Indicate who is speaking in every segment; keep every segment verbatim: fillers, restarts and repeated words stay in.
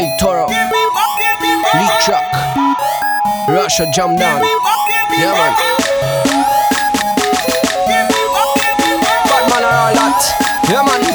Speaker 1: El Toro, Lee Truck, Russia Jam Down. Yeah man. Bad man are all that. Yeah man.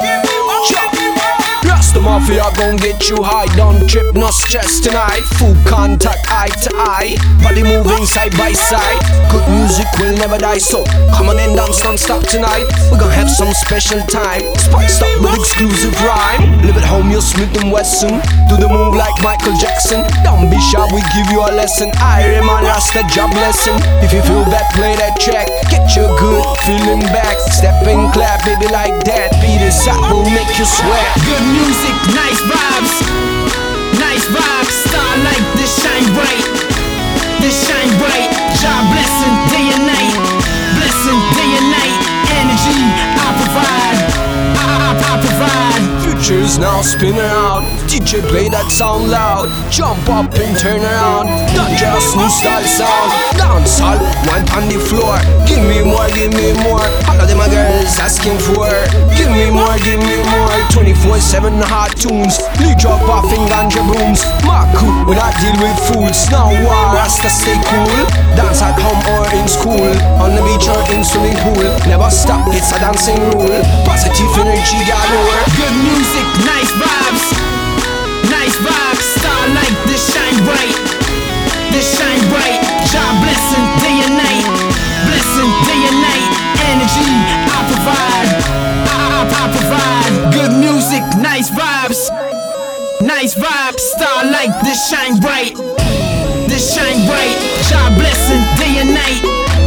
Speaker 1: The mafia gon' get you high. Don't trip, no stress tonight. Full contact, eye to eye. Body moving side by side. Good music will never die, so come on and dance non-stop tonight. We gon' have some special time. Spiced up with exclusive rhyme. Live at home, you're Smith and Wesson. Do the move like Michael Jackson. Don't be shy, we give you a lesson. I remind us the job lesson. If you feel that, play that track. Get your good feeling back. Step and clap, baby, like that. Beat this out, will make you sweat.
Speaker 2: Good music, nice vibes, nice vibes. Starlight, this shine bright, this shine bright. Job blessing day and night, blessing day and night. Energy I provide, I, I, I provide.
Speaker 1: Future's now spin around. D J play that sound loud. Jump up and turn around. Not just new style sound. Dance all, wine on the floor. Give me more, give me more. All of them my girls asking for. Give me more, give me more. twenty-four seven hot tunes. Lee drop off in ganja booms. Marku, when I deal with fools. Now war, Rasta stay cool. Dance at home or in school. On the beach or in swimming pool. Never stop, it's a dancing rule. Positive energy galore.
Speaker 2: Good music, nice vibes, nice vibes. Starlight, this shine bright, this shine bright. Job blessing day and night, blessing day and night. Energy I provide, I, I, I provide. Good music, nice vibes, nice vibes. Starlight, this shine bright, this shine bright. Job blessing day and night,